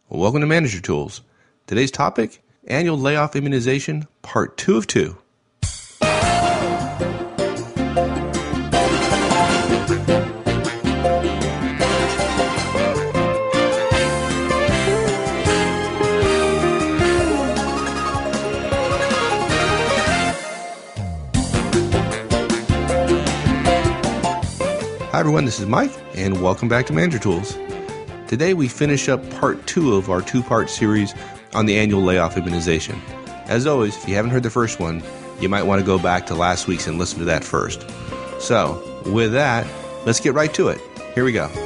Welcome to Manager Tools. Today's topic, Annual Layoff Immunization, Part 2 of 2. Hi everyone, this is Mike, and welcome back to Manager Tools. Today we finish up part 2 of our 2-part series on the annual layoff immunization. As always, if you haven't heard the first one, you might want to go back to last week's and listen to that first. So, with that, let's get right to it. Here we go.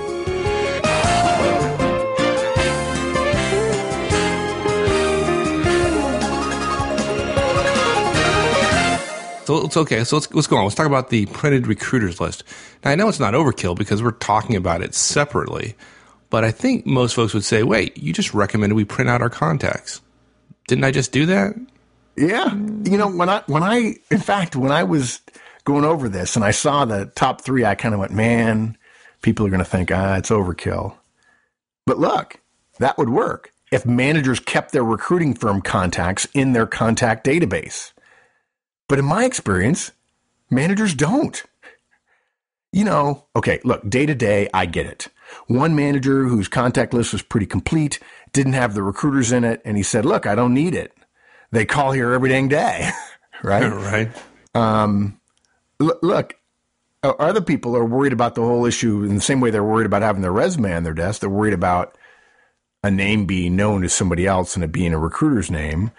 So it's okay. So let's go on. Let's talk about the printed recruiters list. Now, I know it's not overkill because we're talking about it separately, but I think most folks would say, wait, you just recommended we print out our contacts. Didn't I just do that? Yeah. You know, when I was going over this and I saw the top 3, I kind of went, man, people are going to think, it's overkill. But look, that would work if managers kept their recruiting firm contacts in their contact database. But in my experience, managers don't. You know, okay, look, day to day, I get it. One manager whose contact list was pretty complete, didn't have the recruiters in it, and he said, look, I don't need it. They call here every dang day, right? Right. Look, other people are worried about the whole issue in the same way they're worried about having their resume on their desk. They're worried about a name being known to somebody else and it being a recruiter's name.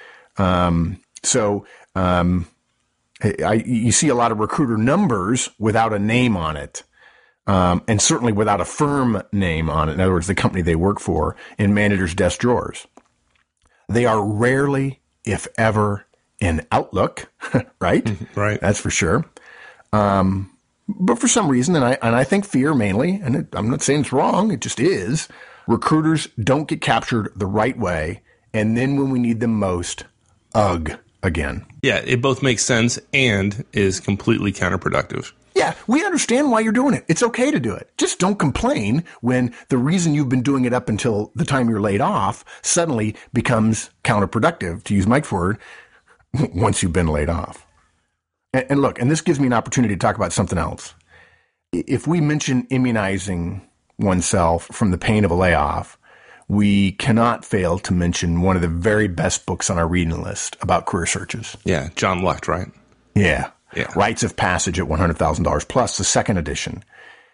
You see a lot of recruiter numbers without a name on it, and certainly without a firm name on it. In other words, the company they work for in managers' desk drawers. They are rarely, if ever, in Outlook, right? Right. That's for sure. But for some reason, and I think fear mainly, and I'm not saying it's wrong, it just is, recruiters don't get captured the right way, and then when we need them most, again. Yeah, it both makes sense and is completely counterproductive. Yeah, we understand why you're doing it. It's okay to do it. Just don't complain when the reason you've been doing it up until the time you're laid off suddenly becomes counterproductive, to use Mike's word, once you've been laid off. And look, and this gives me an opportunity to talk about something else. If we mention immunizing oneself from the pain of a layoff, we cannot fail to mention one of the very best books on our reading list about career searches. Yeah, John Lucht, right? Yeah. Yeah. Rites of Passage at $100,000 plus, the second edition.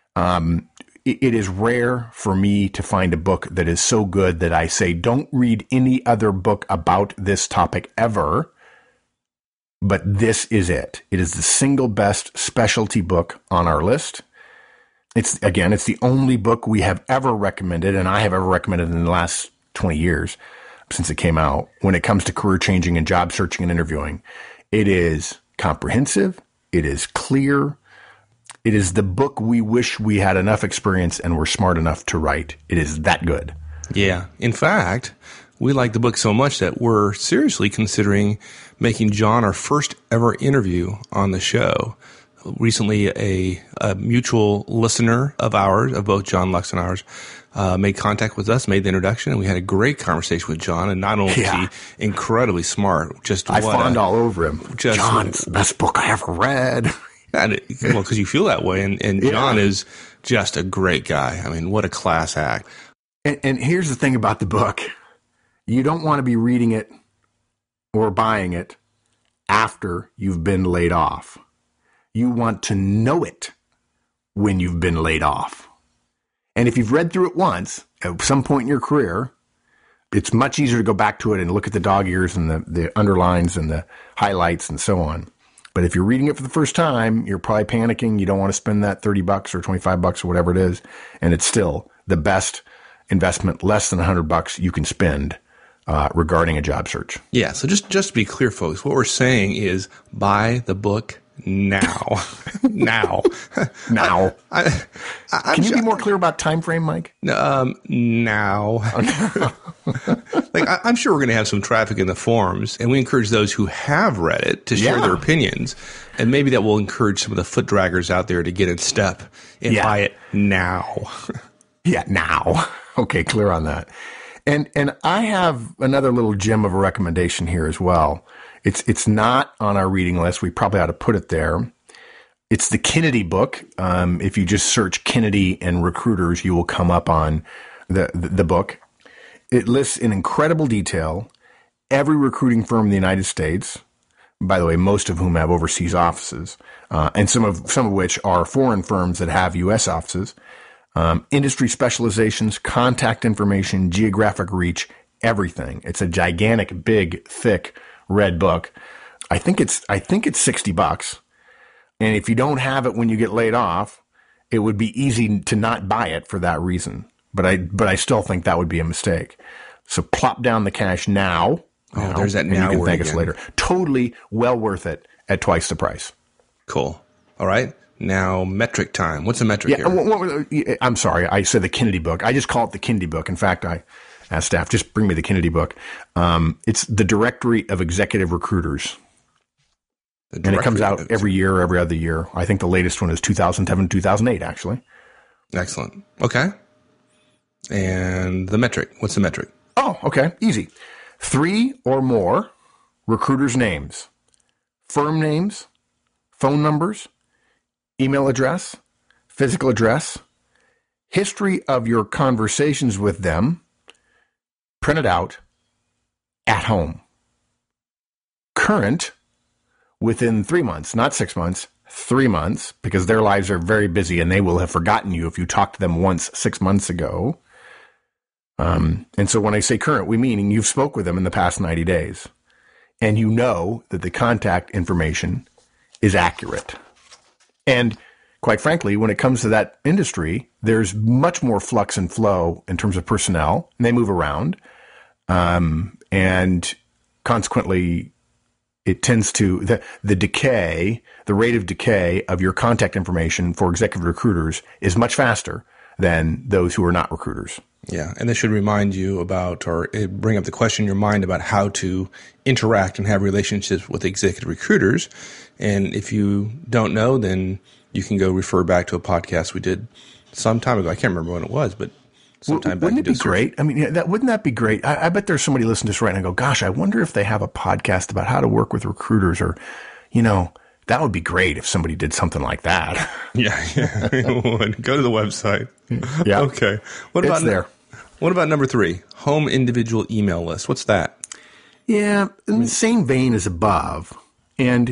It is rare for me to find a book that is so good that I say, don't read any other book about this topic ever, but this is it. It is the single best specialty book on our list. It's the only book we have ever recommended, and I have ever recommended in the last 20 years since it came out, when it comes to career changing and job searching and interviewing. It is comprehensive. It is clear. It is the book we wish we had enough experience and were smart enough to write. It is that good. Yeah. In fact, we like the book so much that we're seriously considering making John our first ever interview on the show. Recently, a mutual listener of ours, of both John Lucht and ours, made contact with us, made the introduction, and we had a great conversation with John. And not only is he incredibly smart, I fawned all over him. John, it's the best book I ever read. Well, because you feel that way, and John is just a great guy. I mean, what a class act. And here's the thing about the book: you don't want to be reading it or buying it after you've been laid off. You want to know it when you've been laid off. And if you've read through it once, at some point in your career, it's much easier to go back to it and look at the dog ears and the underlines and the highlights and so on. But if you're reading it for the first time, you're probably panicking. You don't want to spend that $30 or $25 or whatever it is. And it's still the best investment, less than $100 you can spend regarding a job search. Yeah. So just to be clear, folks, what we're saying is buy the book now. Now. Can you be more clear about time frame, Mike? Now. I'm sure we're going to have some traffic in the forums, and we encourage those who have read it to share their opinions. And maybe that will encourage some of the foot draggers out there to get in step and buy it now. Now. Okay, clear on that. And I have another little gem of a recommendation here as well. It's not on our reading list. We probably ought to put it there. It's the Kennedy book. If you just search Kennedy and recruiters, you will come up on the book. It lists in incredible detail every recruiting firm in the United States, by the way, most of whom have overseas offices, and some of which are foreign firms that have U.S. offices, industry specializations, contact information, geographic reach, everything. It's a gigantic, big, thick red book. I think it's $60. And if you don't have it when you get laid off, it would be easy to not buy it for that reason. But I still think that would be a mistake. So plop down the cash now. Oh, there's that now. And you can thank again. us later. Totally well worth it at twice the price. Cool. All right. Now, metric time. What's a metric here? I'm sorry. I said the Kennedy book. I just call it the Kennedy book. In fact, I asked staff, just bring me the Kennedy book. It's the Directory of Executive Recruiters. And it comes out every year or every other year. I think the latest one is 2007, 2008, actually. Excellent. Okay. And the metric. What's the metric? Oh, okay. Easy. 3 or more recruiters' names, firm names, phone numbers, email address, physical address, history of your conversations with them, printed out at home. Current within 3 months, not 6 months, 3 months, because their lives are very busy and they will have forgotten you if you talked to them once 6 months ago. And so when I say current, we mean you've spoke with them in the past 90 days and you know that the contact information is accurate. And quite frankly, when it comes to that industry, there's much more flux and flow in terms of personnel, and they move around. And consequently, it tends to, the decay, the rate of decay of your contact information for executive recruiters is much faster than those who are not recruiters. Yeah, and this should remind you about, or bring up the question in your mind about how to interact and have relationships with executive recruiters. And if you don't know, then you can go refer back to a podcast we did some time ago. I can't remember when it was, but sometime back. Wouldn't it be great? I mean, wouldn't that be great? I bet there's somebody listening to this right now and go, gosh, I wonder if they have a podcast about how to work with recruiters, or, that would be great if somebody did something like that. Yeah. Go to the website. Yeah. Okay. What about number 3? Home individual email list. What's that? Yeah, in the same vein as above. And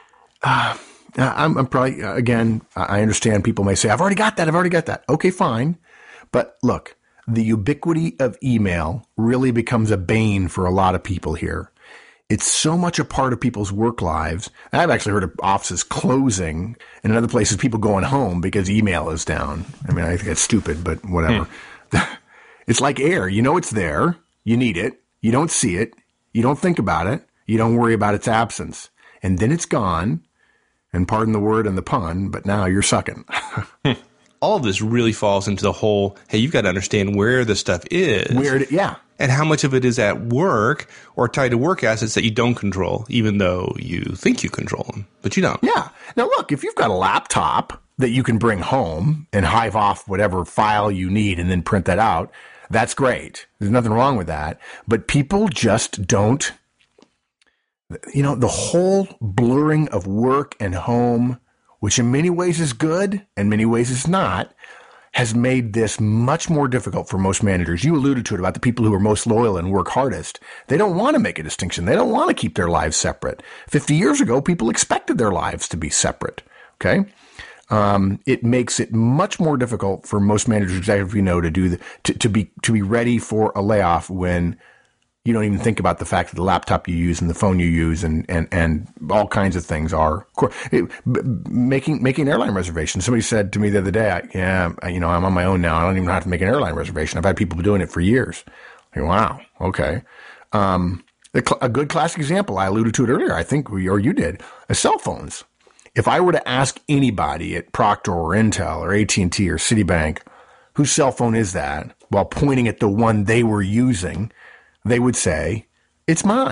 I'm probably, again, I understand people may say, I've already got that. Okay, fine. But look, the ubiquity of email really becomes a bane for a lot of people here. It's so much a part of people's work lives. I've actually heard of offices closing, and in other places people going home because email is down. I mean, I think it's stupid, but whatever. It's like air. You know it's there. You need it. You don't see it. You don't think about it. You don't worry about its absence. And then it's gone. And pardon the word and the pun, but now you're sucking. All of this really falls into the whole, hey, you've got to understand where the stuff is. Yeah. And how much of it is at work or tied to work assets that you don't control, even though you think you control them, but you don't. Yeah. Now, look, if you've got a laptop that you can bring home and hive off whatever file you need and then print that out, that's great. There's nothing wrong with that. But people just don't, the whole blurring of work and home, which in many ways is good and many ways is not, has made this much more difficult for most managers. You alluded to it about the people who are most loyal and work hardest. They don't want to make a distinction. They don't want to keep their lives separate. 50 years ago, people expected their lives to be separate. Okay. It makes it much more difficult for most managers, exactly to be ready for a layoff when you don't even think about the fact that the laptop you use and the phone you use and all kinds of things are making airline reservations. Somebody said to me the other day, I'm on my own now. I don't even have to make an airline reservation. I've had people doing it for years. Like, wow. Okay. A good classic example, I alluded to it earlier, I think, or you did, is cell phones. If I were to ask anybody at Procter or Intel or AT&T or Citibank, whose cell phone is that, while pointing at the one they were using, they would say, it's mine.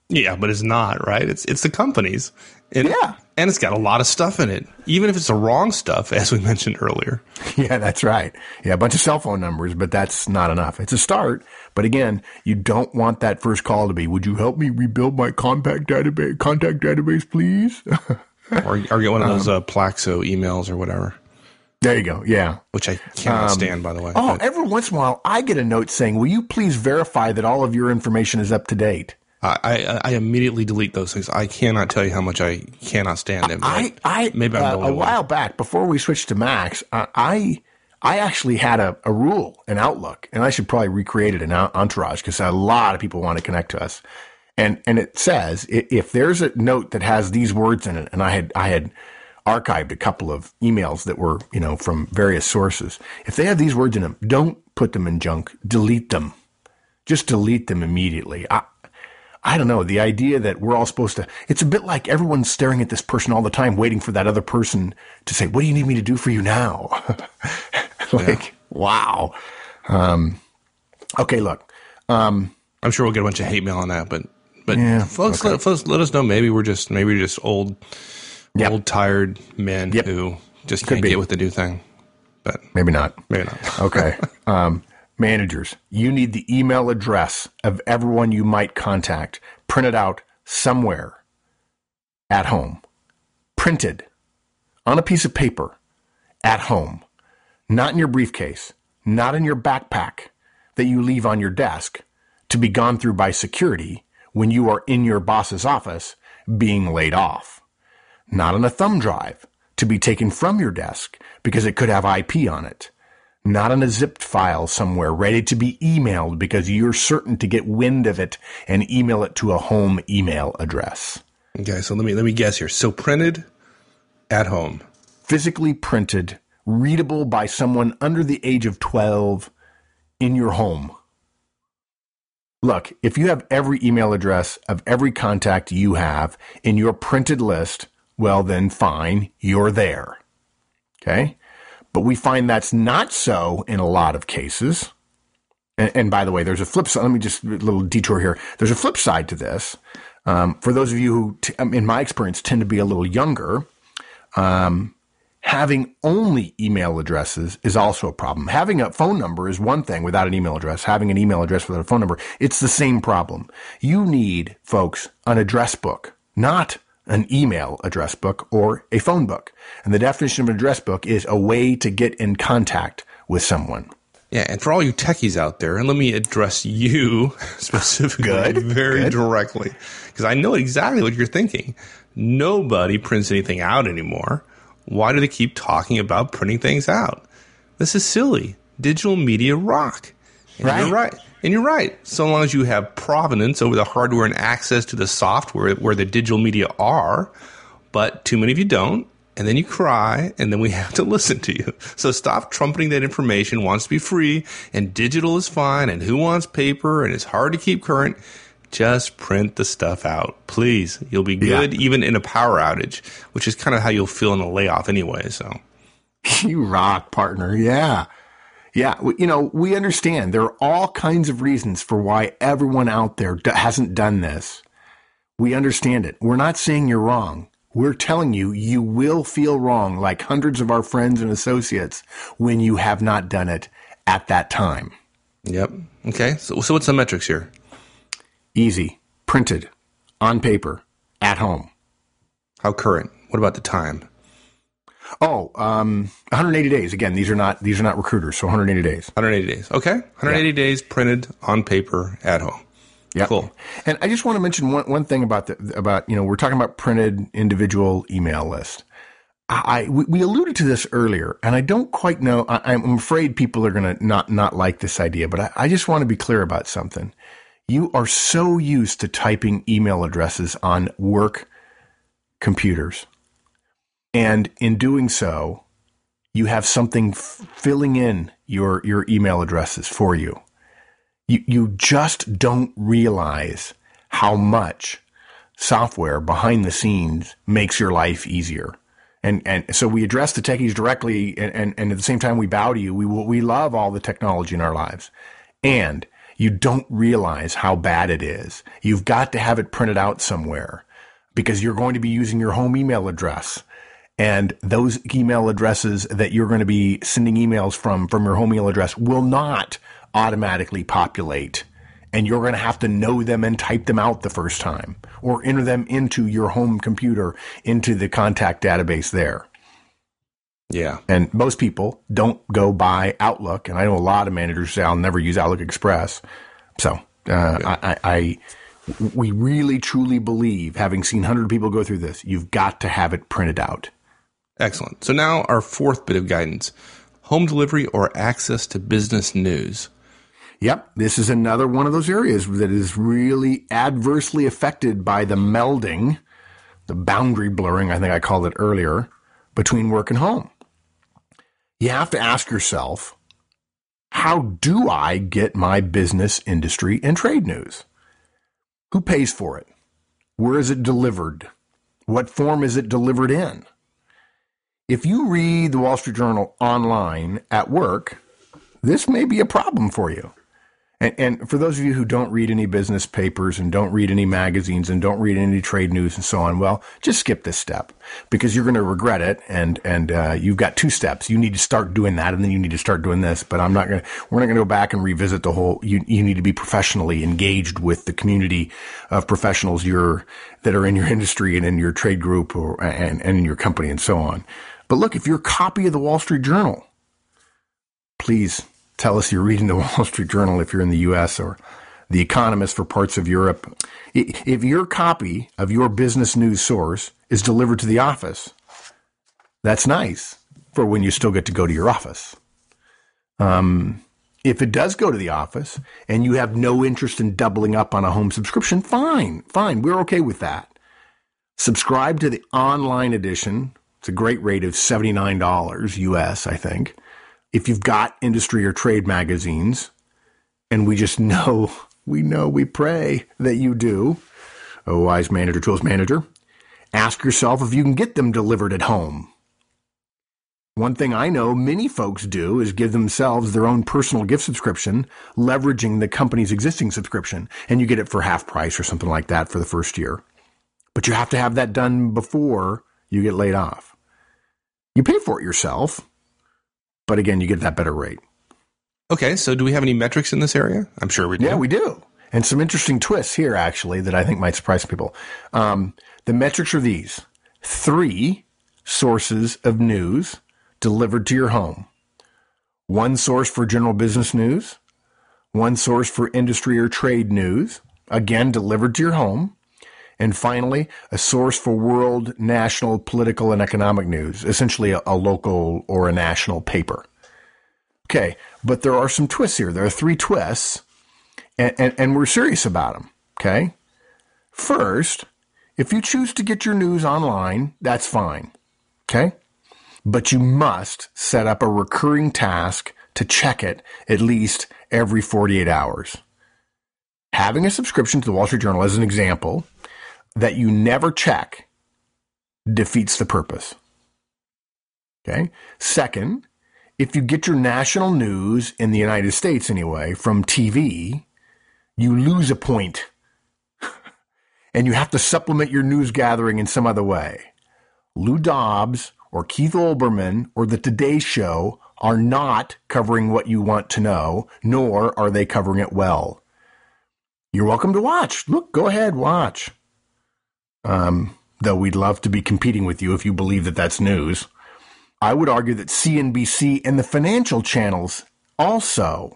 Yeah, but it's not, right? It's the companies. Yeah. And it's got a lot of stuff in it, even if it's the wrong stuff, as we mentioned earlier. Yeah, that's right. Yeah, a bunch of cell phone numbers, but that's not enough. It's a start. But again, you don't want that first call to be, would you help me rebuild my contact database, please? or get one of those Plaxo emails or whatever. There you go. Yeah. Which I cannot stand, by the way. Oh, every once in a while, I get a note saying, will you please verify that all of your information is up to date? I immediately delete those things. I cannot tell you how much I cannot stand them. Maybe a while back, before we switched to Macs, I actually had a rule in Outlook, and I should probably recreate it in Entourage because a lot of people want to connect to us. And it says if there's a note that has these words in it, and I had archived a couple of emails that were from various sources. If they have these words in them, don't put them in junk. Delete them. Just delete them immediately. I don't know, the idea that we're all supposed to, it's a bit like everyone's staring at this person all the time, waiting for that other person to say, what do you need me to do for you now? Wow. Okay, look. I'm sure we'll get a bunch of hate mail on that, but yeah, folks, let us know. Maybe we're just old, tired men who just can't get with the new thing. But maybe not. Okay. Managers, you need the email address of everyone you might contact printed out somewhere at home, printed on a piece of paper at home, not in your briefcase, not in your backpack that you leave on your desk to be gone through by security when you are in your boss's office being laid off, not on a thumb drive to be taken from your desk because it could have IP on it. Not in a zipped file somewhere ready to be emailed because you're certain to get wind of it and email it to a home email address. Okay, so let me guess here. So printed at home. Physically printed, readable by someone under the age of 12 in your home. Look, if you have every email address of every contact you have in your printed list, well then fine, you're there. Okay? But we find that's not so in a lot of cases. And by the way, there's a flip side. Let me just, a little detour here. There's a flip side to this. For those of you who, in my experience, tend to be a little younger, having only email addresses is also a problem. Having a phone number is one thing without an email address. Having an email address without a phone number, it's the same problem. You need, folks, an address book, not an email address book or a phone book. And the definition of an address book is a way to get in contact with someone. Yeah, and for all you techies out there, and let me address you specifically very directly, because I know exactly what you're thinking. Nobody prints anything out anymore. Why do they keep talking about printing things out? This is silly. Digital media rock. And right. You're right. And you're right. So long as you have provenance over the hardware and access to the software where the digital media are, but too many of you don't. And then you cry, and then we have to listen to you. So stop trumpeting that information wants to be free, and digital is fine, and who wants paper, and it's hard to keep current. Just print the stuff out, please. You'll be good even in a power outage, which is kind of how you'll feel in a layoff anyway. So you rock, partner. Yeah. Yeah. We understand there are all kinds of reasons for why everyone out there hasn't done this. We understand it. We're not saying you're wrong. We're telling you, you will feel wrong like hundreds of our friends and associates when you have not done it at that time. Yep. Okay. So what's the metrics here? Easy. Printed. On paper. At home. How current? What about the time? 180 days. Again, these are not recruiters, so 180 days. 180 days. Okay. 180 days printed on paper at home. Yeah. Cool. And I just want to mention one thing about we're talking about printed individual email list. We alluded to this earlier, and I don't quite know. I'm afraid people are going to not like this idea, but I just want to be clear about something. You are so used to typing email addresses on work computers, and in doing so, you have something filling in your email addresses for you. You just don't realize how much software behind the scenes makes your life easier. And so we address the techies directly, and at the same time we bow to you. We love all the technology in our lives. And you don't realize how bad it is. You've got to have it printed out somewhere because you're going to be using your home email address. And those email addresses that you're going to be sending emails from your home email address will not automatically populate. And you're going to have to know them and type them out the first time or enter them into your home computer, into the contact database there. Yeah. And most people don't go by Outlook. And I know a lot of managers say, I'll never use Outlook Express. So we really, truly believe, having seen hundreds of people go through this, you've got to have it printed out. Excellent. So now our fourth bit of guidance, home delivery or access to business news. Yep. This is another one of those areas that is really adversely affected by the melding, the boundary blurring, I think I called it earlier, between work and home. You have to ask yourself, how do I get my business, industry, and trade news? Who pays for it? Where is it delivered? What form is it delivered in? If you read the Wall Street Journal online at work, this may be a problem for you. And for those of you who don't read any business papers and don't read any magazines and don't read any trade news and so on, well, just skip this step because you're going to regret it. And you've got two steps. You need to start doing that, and then you need to start doing this. But we're not going to go back and revisit the whole. You need to be professionally engaged with the community of professionals that are in your industry and in your trade group and in your company and so on. But look, if you're a copy of the Wall Street Journal, please tell us you're reading the Wall Street Journal if you're in the U.S. or The Economist for parts of Europe. If your copy of your business news source is delivered to the office, that's nice for when you still get to go to your office. If it does go to the office and you have no interest in doubling up on a home subscription, fine. We're okay with that. Subscribe to the online edition. It's a great rate of $79 US, I think. If you've got industry or trade magazines, and we pray that you do, oh, wise manager, tools manager, ask yourself if you can get them delivered at home. One thing I know many folks do is give themselves their own personal gift subscription, leveraging the company's existing subscription, and you get it for half price or something like that for the first year. But you have to have that done before you get laid off. You pay for it yourself. But again, you get that better rate. Okay, so do we have any metrics in this area? I'm sure we do. Yeah, we do. And some interesting twists here, actually, that I think might surprise people. The metrics are these. 3 sources of news delivered to your home. 1 source for general business news. 1 source for industry or trade news, again, delivered to your home. And finally, a source for world, national, political, and economic news, essentially a local or a national paper. Okay, but there are some twists here. There are 3 twists, and we're serious about them, okay? First, if you choose to get your news online, that's fine, okay? But you must set up a recurring task to check it at least every 48 hours. Having a subscription to the Wall Street Journal, as an example, that you never check defeats the purpose. Okay. Second, if you get your national news in the United States anyway from TV, you lose a point and you have to supplement your news gathering in some other way. Lou Dobbs or Keith Olbermann or the Today Show are not covering what you want to know, nor are they covering it well. You're welcome to watch. Look, go ahead, watch. Though we'd love to be competing with you if you believe that that's news. I would argue that CNBC and the financial channels also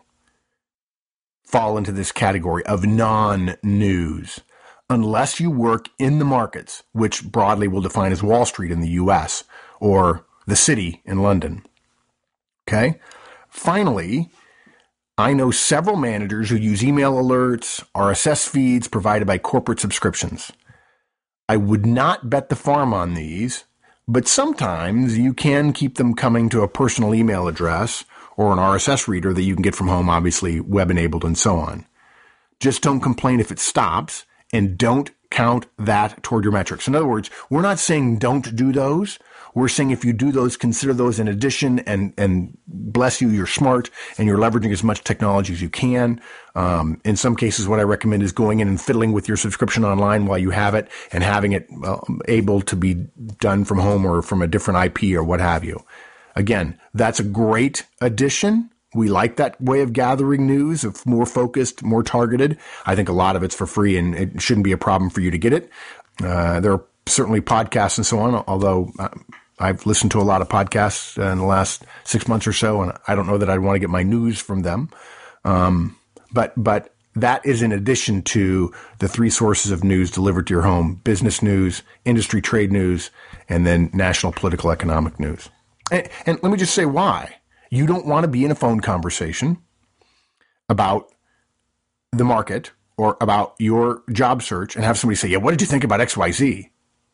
fall into this category of non-news, unless you work in the markets, which broadly we'll define as Wall Street in the U.S. or the city in London. Okay? Finally, I know several managers who use email alerts, RSS feeds provided by corporate subscriptions. I would not bet the farm on these, but sometimes you can keep them coming to a personal email address or an RSS reader that you can get from home, obviously web-enabled and so on. Just don't complain if it stops, and don't count that toward your metrics. In other words, we're not saying don't do those. We're saying if you do those, consider those in addition, and bless you, you're smart and you're leveraging as much technology as you can. In some cases, what I recommend is going in and fiddling with your subscription online while you have it and having it able to be done from home or from a different IP or what have you. Again, that's a great addition. We like that way of gathering news, of more focused, more targeted. I think a lot of it's for free, and it shouldn't be a problem for you to get it. There are certainly podcasts and so on, although I've listened to a lot of podcasts in the last 6 months or so, and I don't know that I'd want to get my news from them. But that is in addition to the 3 sources of news delivered to your home: business news, industry trade news, and then national political economic news. And let me just say why. You don't want to be in a phone conversation about the market or about your job search and have somebody say, yeah, what did you think about XYZ?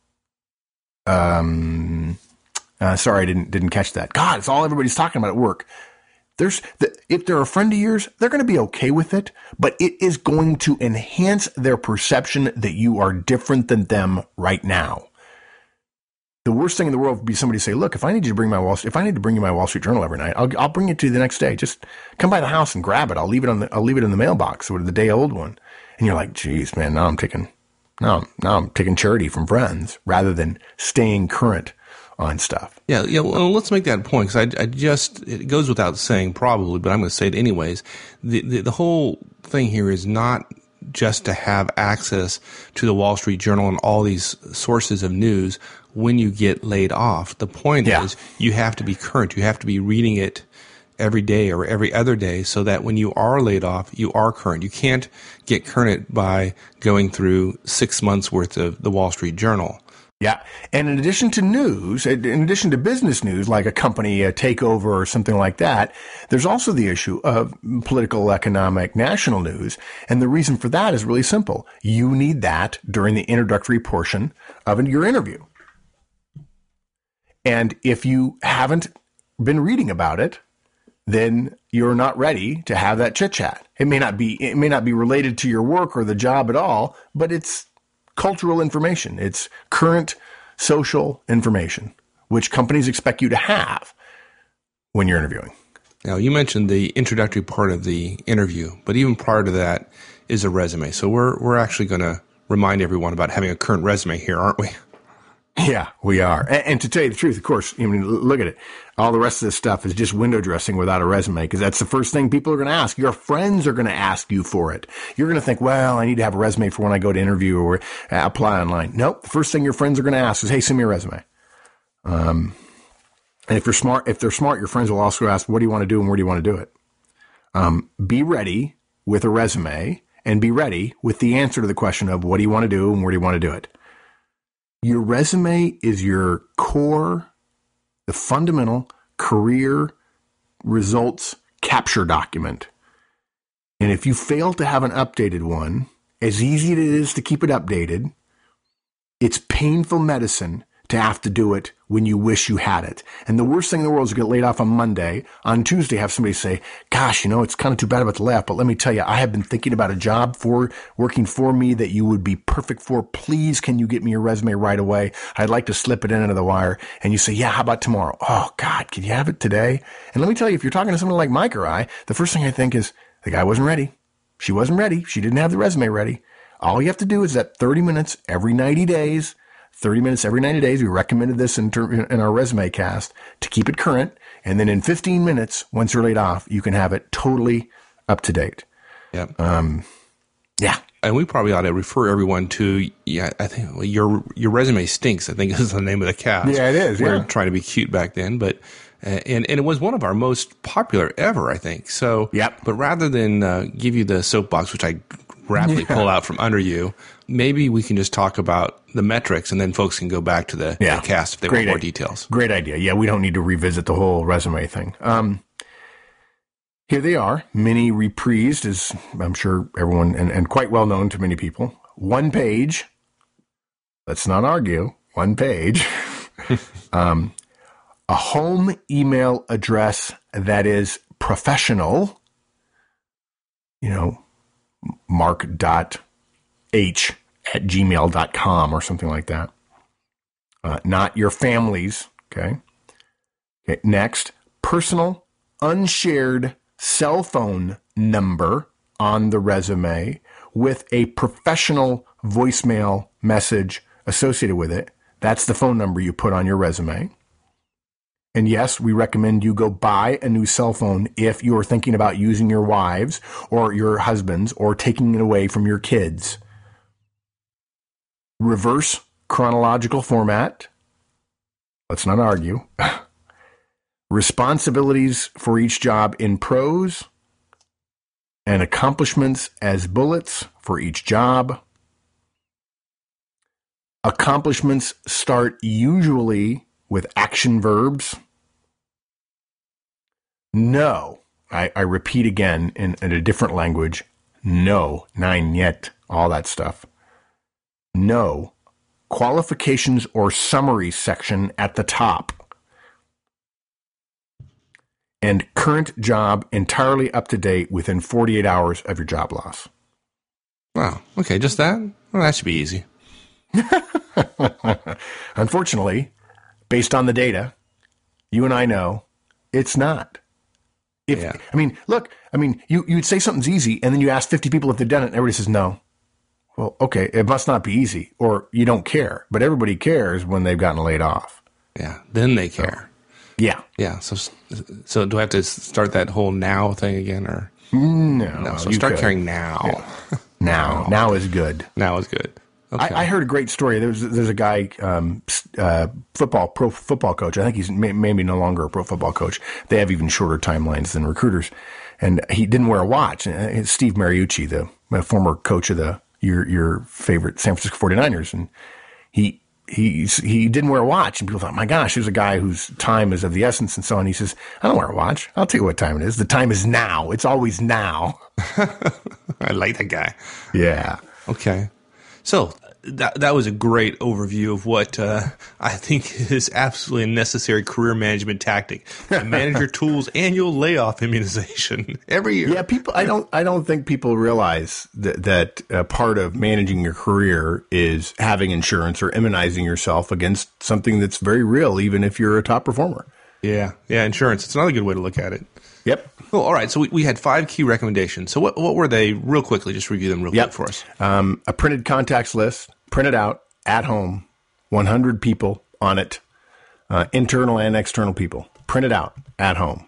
Sorry, I didn't catch that. God, it's all everybody's talking about at work. If they're a friend of yours, they're going to be okay with it, but it is going to enhance their perception that you are different than them right now. The worst thing in the world would be somebody to say, look, if I need to bring you my Wall Street Journal every night, I'll bring it to you the next day. Just come by the house and grab it. I'll leave it in the mailbox, or the day old one. And you're like, geez, man, now I'm taking charity from friends rather than staying current on stuff. Yeah. Well, let's make that point, because it goes without saying probably, but I'm going to say it anyways. The whole thing here is not just to have access to the Wall Street Journal and all these sources of news when you get laid off. The point is you have to be current. You have to be reading it every day or every other day so that when you are laid off, you are current. You can't get current by going through 6 months worth of the Wall Street Journal. Yeah. And in addition to news, in addition to business news, like a company, a takeover or something like that, there's also the issue of political, economic, national news. And the reason for that is really simple. You need that during the introductory portion of your interview. And if you haven't been reading about it, then you're not ready to have that chit chat. It may not be related to your work or the job at all, but it's cultural information. It's current social information, which companies expect you to have when you're interviewing. Now, you mentioned the introductory part of the interview, but even prior to that is a resume. So we're actually going to remind everyone about having a current resume here, aren't we? Yeah, we are. And to tell you the truth, of course, I mean, look at it. All the rest of this stuff is just window dressing without a resume, because that's the first thing people are going to ask. Your friends are going to ask you for it. You're going to think, well, I need to have a resume for when I go to interview or apply online. Nope. The first thing your friends are going to ask is, hey, send me a resume. And if they're smart, your friends will also ask, what do you want to do and where do you want to do it? Be ready with a resume and be ready with the answer to the question of what do you want to do and where do you want to do it? Your resume is your core, the fundamental career results capture document. And if you fail to have an updated one, as easy as it is to keep it updated, it's painful medicine to have to do it when you wish you had it. And the worst thing in the world is to get laid off on Monday. On Tuesday, have somebody say, gosh, it's kind of too bad about the layoff, but let me tell you, I have been thinking about a job working for me that you would be perfect for. Please, can you get me your resume right away? I'd like to slip it in under the wire. And you say, yeah, how about tomorrow? Oh, God, can you have it today? And let me tell you, if you're talking to someone like Mike or I, the first thing I think is, the guy wasn't ready. She wasn't ready. She didn't have the resume ready. All you have to do is that 30 minutes every 90 days, 30 minutes every 90 days. We recommended this in our resume cast to keep it current. And then in 15 minutes, once you're laid off, you can have it totally up to date. Yeah. Yeah. And we probably ought to refer everyone to, I think your resume stinks, I think is the name of the cast. Yeah, it is. We were trying to be cute back then, but, and it was one of our most popular ever, I think. So, but rather than give you the soapbox, which I rapidly pull out from under you, maybe we can just talk about the metrics and then folks can go back to the cast if they want more details. Great idea. Yeah, we don't need to revisit the whole resume thing. Here they are, mini reprised, as I'm sure everyone, and quite well known to many people. One page. Let's not argue. One page. A home email address that is professional. mark.h@gmail.com or something like that. Not your family's Okay. Next, personal unshared cell phone number on the resume with a professional voicemail message associated with it. That's the phone number you put on your resume. And yes, we recommend you go buy a new cell phone if you're thinking about using your wives or your husbands or taking it away from your kids. Reverse chronological format. Let's not argue. Responsibilities for each job in prose and accomplishments as bullets for each job. Accomplishments start usually with action verbs. No, I repeat again in a different language. No, nein, yet, all that stuff. No, qualifications or summary section at the top. And current job entirely up to date within 48 hours of your job loss. Wow. Okay, just that? Well, that should be easy. Unfortunately, based on the data, you and I know it's not. I mean, look, you'd say something's easy, and then you ask 50 people if they've done it, and everybody says no. Well, okay, it must not be easy, or you don't care. But everybody cares when they've gotten laid off. Yeah, then they care. Yeah. Yeah. So do I have to start that whole now thing again, or no? So start caring now. Yeah. Now is good. Now is good. Okay. I heard a great story. There's a guy, pro football coach. I think he's maybe no longer a pro football coach. They have even shorter timelines than recruiters, and he didn't wear a watch. It's Steve Mariucci, the former coach of your favorite San Francisco 49ers, and he didn't wear a watch, and people thought, my gosh, here's a guy whose time is of the essence and so on. He says, I don't wear a watch. I'll tell you what time it is. The time is now. It's always now. I like that guy. Yeah. Okay. So that was a great overview of what I think is absolutely a necessary career management tactic: the Manager Tools annual layoff immunization every year. Yeah, people. I don't think people realize that part of managing your career is having insurance or immunizing yourself against something that's very real, even if you're a top performer. Yeah, insurance. It's another good way to look at it. Yep. Well, all right. So we had 5 key recommendations. So what were they? Real quickly, just review them quick for us. A printed contacts list, printed out at home, 100 people on it, internal and external people, printed out at home.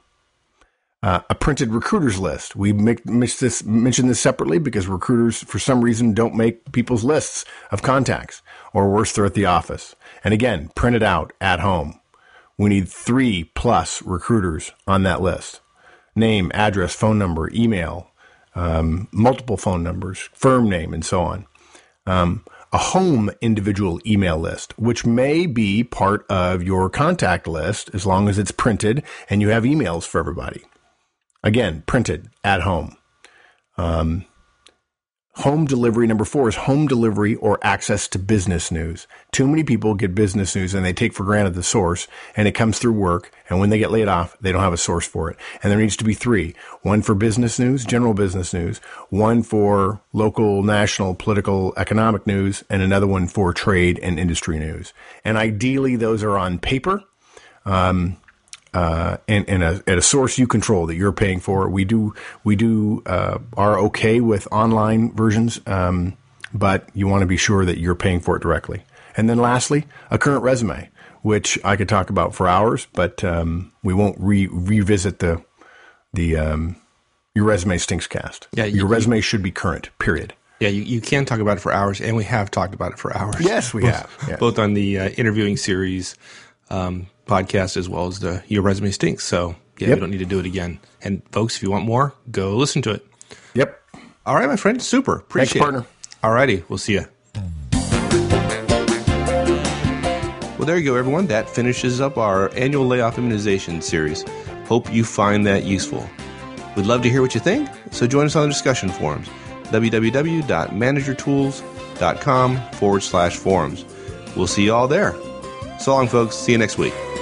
A printed recruiters list. We mention this separately because recruiters, for some reason, don't make people's lists of contacts, or worse, they're at the office. And again, printed out at home. We need 3+ recruiters on that list. Name, address, phone number, email, multiple phone numbers, firm name, and so on. A home individual email list, which may be part of your contact list as long as it's printed and you have emails for everybody. Again, printed at home. Home delivery, number 4, is home delivery or access to business news. Too many people get business news and they take for granted the source, and it comes through work, and when they get laid off, they don't have a source for it. And there needs to be 3. 1 for business news, general business news, 1 for local, national, political, economic news, and another one for trade and industry news. And ideally, those are on paper, and at a source you control that you're paying for. We are okay with online versions, but you want to be sure that you're paying for it directly. And then lastly, a current resume, which I could talk about for hours, but we won't revisit the Your Resume Stinks cast. Yeah, your resume should be current, period. Yeah, you can talk about it for hours, and we have talked about it for hours. Yes, we have. Yes. Both on the interviewing series podcast as well as the Your Resume Stinks. So, we don't need to do it again. And folks, if you want more, go listen to it. Yep. All right, my friend. Super. Appreciate it. Thanks, partner. All righty. We'll see you. Well, there you go, everyone. That finishes up our annual layoff immunization series. Hope you find that useful. We'd love to hear what you think, so join us on the discussion forums. www.managertools.com/forums. We'll see you all there. So long, folks. See you next week.